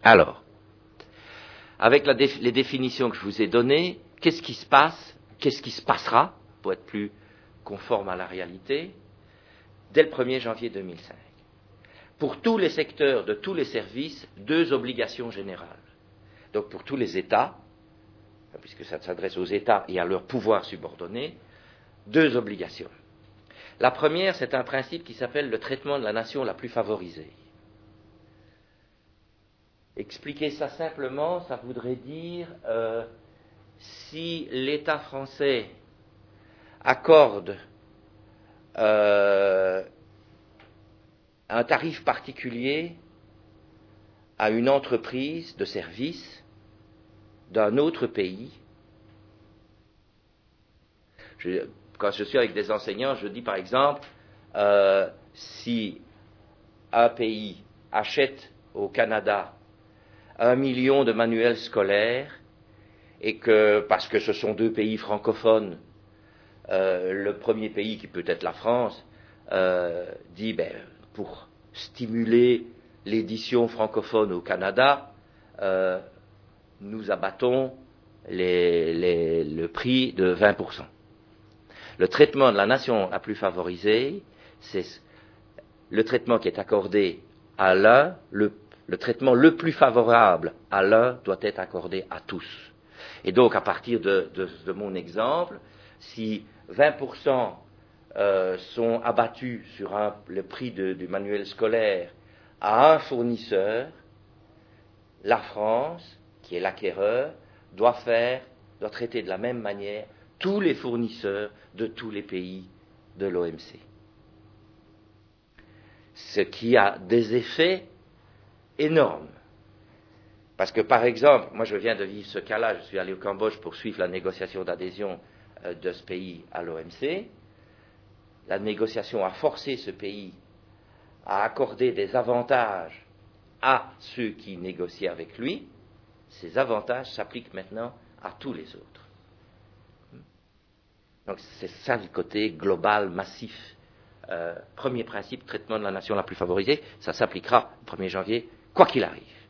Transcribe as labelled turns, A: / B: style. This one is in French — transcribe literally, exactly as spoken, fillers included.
A: Alors, avec la déf- les définitions que je vous ai données, qu'est-ce qui se passe, qu'est-ce qui se passera, pour être plus conforme à la réalité, dès le premier janvier deux mille cinq. Pour tous les secteurs de tous les services, deux obligations générales. Donc pour tous les États, puisque ça s'adresse aux États et à leurs pouvoirs subordonnés, deux obligations. La première, c'est un principe qui s'appelle le traitement de la nation la plus favorisée. Expliquer ça simplement, ça voudrait dire euh, si l'État français accorde euh, un tarif particulier à une entreprise de service d'un autre pays. Je, quand je suis avec des enseignants, je dis par exemple, euh, si un pays achète au Canada un million de manuels scolaires, et que, parce que ce sont deux pays francophones, euh, le premier pays, qui peut être la France, euh, dit, ben, pour stimuler l'édition francophone au Canada, euh, nous abattons les, les, le prix de vingt pour cent. Le traitement de la nation la plus favorisée, c'est le traitement qui est accordé à l'un, le, le traitement le plus favorable à l'un doit être accordé à tous. Et donc, à partir de, de, de mon exemple, si vingt pour cent euh, sont abattus sur un, le prix de, du manuel scolaire à un fournisseur, la France, qui est l'acquéreur, doit faire, doit traiter de la même manière tous les fournisseurs de tous les pays de l'O M C. Ce qui a des effets énormes. Parce que, par exemple, moi je viens de vivre ce cas-là, je suis allé au Cambodge pour suivre la négociation d'adhésion euh, de ce pays à l'O M C. La négociation a forcé ce pays à accorder des avantages à ceux qui négociaient avec lui. Ces avantages s'appliquent maintenant à tous les autres. Donc c'est ça le côté global, massif. Euh, premier principe, traitement de la nation la plus favorisée, ça s'appliquera le premier janvier, quoi qu'il arrive.